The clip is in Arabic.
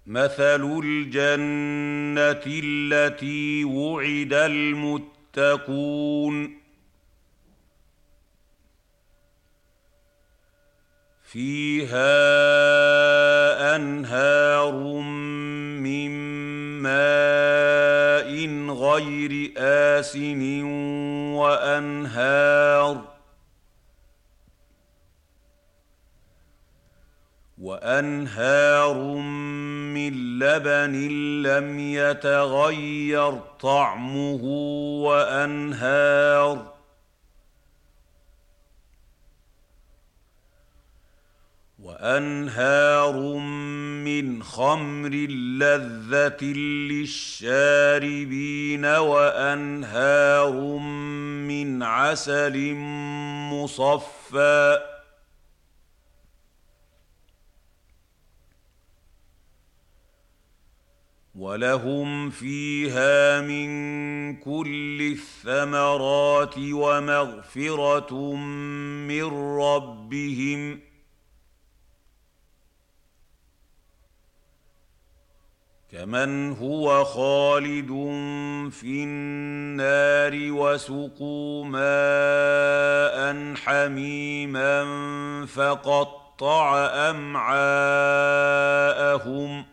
مثل الجنة التي وعد المتقون فيها أنهار من ماء غير آسن وأنهار من لبن لم يتغير طعمه وأنهار من خمر لذة للشاربين وأنهار من عسل مصفى ولهم فيها من كل الثمرات ومغفرة من ربهم كمن هو خالد في النار وسقوا ماء حميما فقطع أمعاءهم